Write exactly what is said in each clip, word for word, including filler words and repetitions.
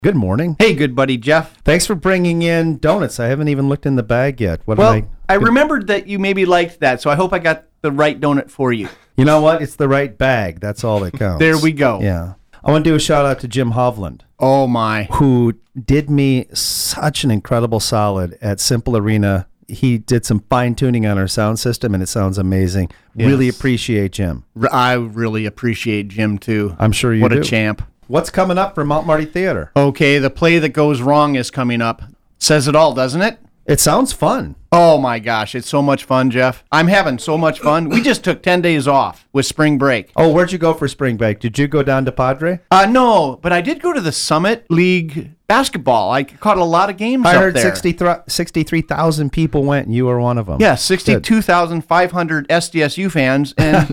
Good morning. Hey, good buddy Jeff. Thanks for bringing in donuts. I haven't even looked in the bag yet. What well, am I, I remembered that you maybe liked that, so I hope I got the right donut for you. You know what? It's the right bag. That's all that counts. There we go. Yeah. I want to do a shout out to Jim Hovland. Oh, my. Who did me such an incredible solid at Simple Arena. He did some fine tuning on our sound system, and it sounds amazing. Yes. Really appreciate Jim. I really appreciate Jim, too. I'm sure you what do. What a champ. What's coming up for Mount Marty Theater? Okay, The Play That Goes Wrong is coming up. Says it all, doesn't it? It sounds fun. Oh, my gosh. It's so much fun, Jeff. I'm having so much fun. We just took ten days off with spring break. Oh, where'd you go for spring break? Did you go down to Padre? Uh, no, but I did go to the Summit League basketball. I caught a lot of games I up heard there. sixty-three thousand people went, and you were one of them. Yeah, sixty-two thousand five hundred S D S U fans. And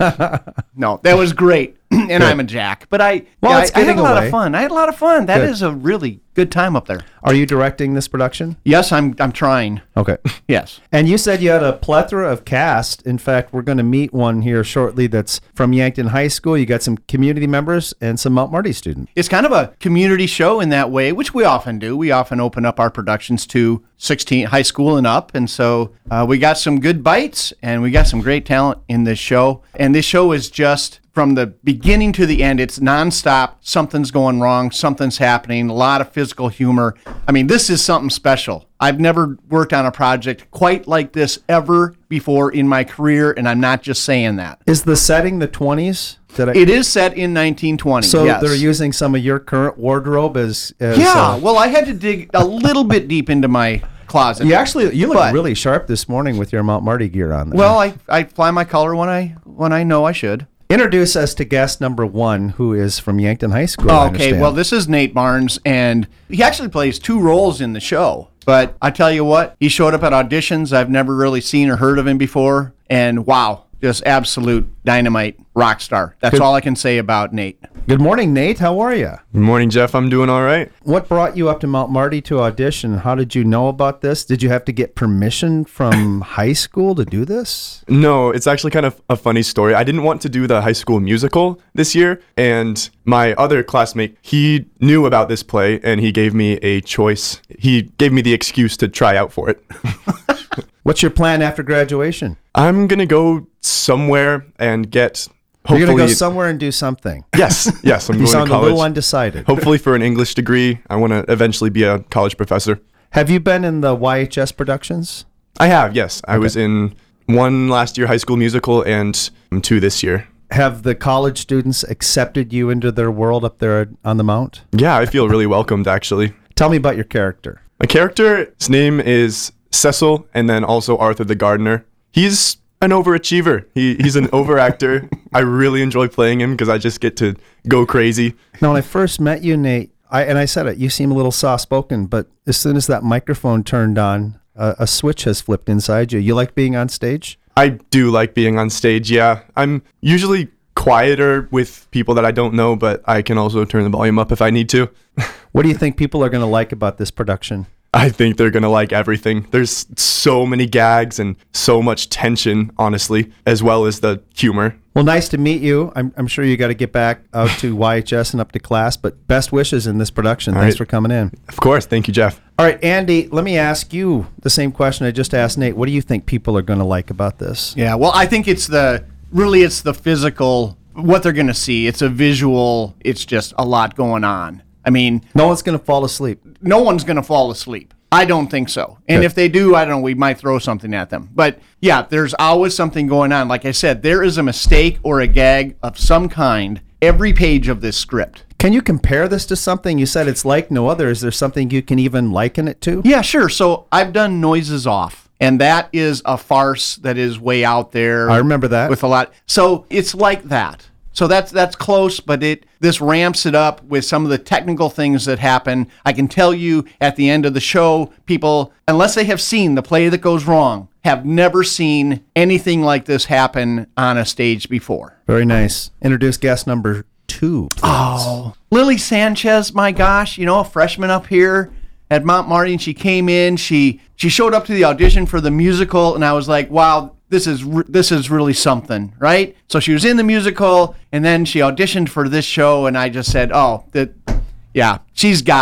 no, that was great. And good. I'm a jack. But I, well, yeah, it's I, I had a lot away. of fun. I had a lot of fun. That good. is a really good time up there. Are you directing this production? Yes, I'm I'm trying. Okay. Yes. And you said you had a plethora of cast. In fact, we're going to meet one here shortly that's from Yankton High School. You got some community members and some Mount Marty students. It's kind of a community show in that way, which we often do. We often open up our productions to sixteen high school and up. And so uh, we got some good bites and we got some great talent in this show. And this show is just from the beginning to the end, it's nonstop. Something's going wrong. Something's happening. A lot of physical humor. I mean, this is something special. I've never worked on a project quite like this ever before in my career, and I'm not just saying that. Is the setting the twenties? Did I... It is set in nineteen twenty. So yes. They're using some of your current wardrobe as... as yeah, uh... well, I had to dig a little bit deep into my closet. You actually, you look but, really sharp this morning with your Mount Marty gear on there. Well, I, I fly my color when I when I know I should. Introduce us to guest number one, who is from Yankton High School. Oh, okay, well, this is Nate Barnes, and he actually plays two roles in the show. But I tell you what, he showed up at auditions. I've never really seen or heard of him before. And wow, just absolute dynamite rock star. That's Good. all I can say about Nate. Good morning, Nate. How are you? Good morning, Jeff. I'm doing all right. What brought you up to Mount Marty to audition? How did you know about this? Did you have to get permission from high school to do this? No, it's actually kind of a funny story. I didn't want to do the high school musical this year, and my other classmate, he knew about this play, and he gave me a choice. He gave me the excuse to try out for it. What's your plan after graduation? I'm going to go somewhere and get... Hopefully, You're going to go somewhere and do something. Yes, yes. I'm you going sound to college. a little undecided. Hopefully for an English degree. I want to eventually be a college professor. Have you been in the Y H S productions? I have, yes. I okay. was in one last year, High School Musical, and two this year. Have the college students accepted you into their world up there on the Mount? Yeah, I feel really welcomed, actually. Tell me about your character. My character, his name is Cecil, and then also Arthur the Gardener. He's an overachiever. He He's an overactor. I really enjoy playing him because I just get to go crazy. Now, when I first met you, Nate, I, and I said it, you seem a little soft-spoken, but as soon as that microphone turned on, uh, a switch has flipped inside you. You like being on stage? I do like being on stage, yeah. I'm usually quieter with people that I don't know, but I can also turn the volume up if I need to. What do you think people are going to like about this production? I think they're going to like everything. There's so many gags and so much tension, honestly, as well as the humor. Well, nice to meet you. I'm, I'm sure you got to get back out to Y H S and up to class, but best wishes in this production. All Thanks right. for coming in. Of course. Thank you, Jeff. All right, Andy, let me ask you the same question I just asked Nate. What do you think people are going to like about this? Yeah, well, I think it's the, really it's the physical, what they're going to see. It's a visual, it's just a lot going on. I mean, no one's going to fall asleep. No one's going to fall asleep. I don't think so. And Good. If they do, I don't know, we might throw something at them. But yeah, there's always something going on. Like I said, there is a mistake or a gag of some kind every page of this script. Can you compare this to something? You said it's like no other. Is there something you can even liken it to? Yeah, sure. So I've done Noises Off, and that is a farce that is way out there. I remember that. With a lot. So it's like that. So that's that's close, but it this ramps it up with some of the technical things that happen. I can tell you at the end of the show, people, unless they have seen The Play That Goes Wrong, have never seen anything like this happen on a stage before. Very nice. Introduce guest number two, please. Oh, Lily Sanchez, my gosh, you know, a freshman up here at Mount Marty, and she came in, she she showed up to the audition for the musical, and I was like, wow, this is re- this is really something, right? So she was in the musical, and then she auditioned for this show, and I just said, oh, that, yeah, she's got it.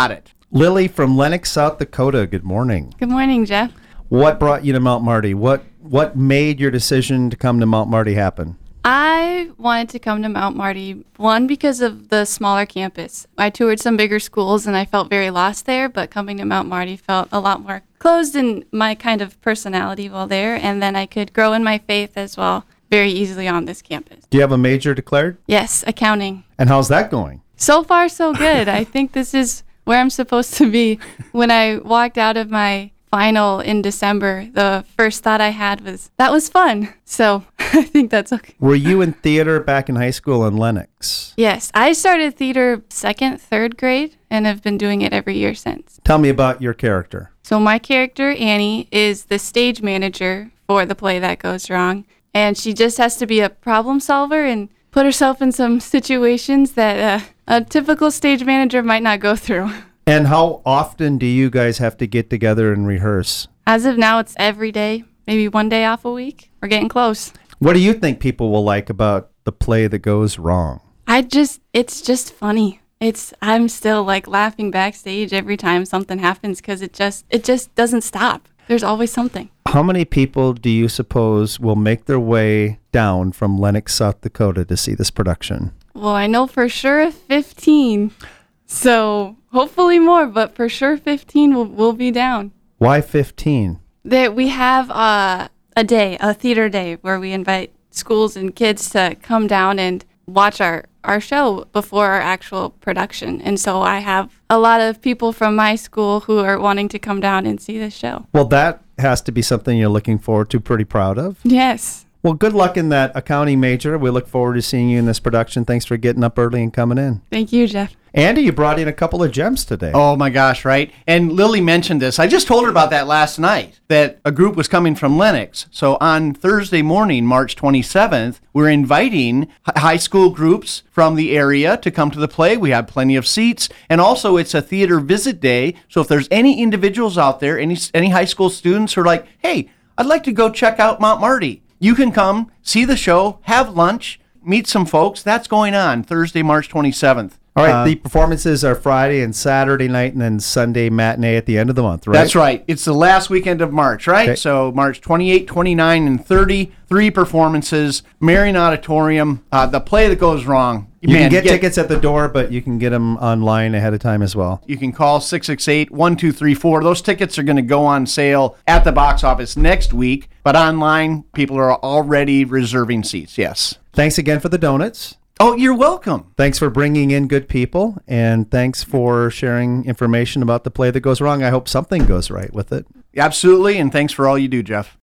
Lily from Lennox, South Dakota, good morning. Good morning, Jeff. What brought you to Mount Marty? What what made your decision to come to Mount Marty happen? I wanted to come to Mount Marty, one, because of the smaller campus. I toured some bigger schools and I felt very lost there, but coming to Mount Marty felt a lot more closed in my kind of personality while there, and then I could grow in my faith as well very easily on this campus. Do you have a major declared? Yes, accounting. And how's that going? So far, so good. I think this is where I'm supposed to be. When I walked out of my final in December, the first thought I had was, that was fun. So I think that's okay. Were you in theater back in high school in Lennox? Yes, I started theater second, third grade, and have been doing it every year since. Tell me about your character. So my character, Annie, is the stage manager for the play That Goes Wrong, and she just has to be a problem solver and put herself in some situations that uh, a typical stage manager might not go through. And how often do you guys have to get together and rehearse? As of now, it's every day, maybe one day off a week. We're getting close. What do you think people will like about the play That Goes Wrong? I just, it's just funny. It's, I'm still like laughing backstage every time something happens because it just, it just doesn't stop. There's always something. How many people do you suppose will make their way down from Lennox, South Dakota to see this production? Well, I know for sure fifteen. So hopefully more, but for sure fifteen will, will be down. Why fifteen? That we have a, a day, a theater day, where we invite schools and kids to come down and watch our, our show before our actual production. And so I have a lot of people from my school who are wanting to come down and see this show. Well, that has to be something you're looking forward to, pretty proud of. Yes. Well, good luck in that accounting major. We look forward to seeing you in this production. Thanks for getting up early and coming in. Thank you, Jeff. Andy, you brought in a couple of gems today. Oh my gosh, right? And Lily mentioned this. I just told her about that last night, that a group was coming from Lennox. So on Thursday morning, March twenty-seventh, we're inviting high school groups from the area to come to the play. We have plenty of seats. And also it's a theater visit day. So if there's any individuals out there, any any high school students who are like, hey, I'd like to go check out Mount Marty, you can come, see the show, have lunch, meet some folks. That's going on Thursday, March twenty-seventh. All right, Uh, the performances are Friday and Saturday night and then Sunday matinee at the end of the month, right? That's right. It's the last weekend of March, right? Okay. So March twenty-eighth, twenty-ninth, and thirty, three performances, Marion Auditorium, uh, the play That Goes Wrong. You Man, can get, tickets at the door, but you can get them online ahead of time as well. You can call six six eight, one two three four. Those tickets are going to go on sale at the box office next week, but online, people are already reserving seats, yes. Thanks again for the donuts. Oh, you're welcome. Thanks for bringing in good people, and thanks for sharing information about the play That Goes Wrong. I hope something goes right with it. Absolutely, and thanks for all you do, Jeff.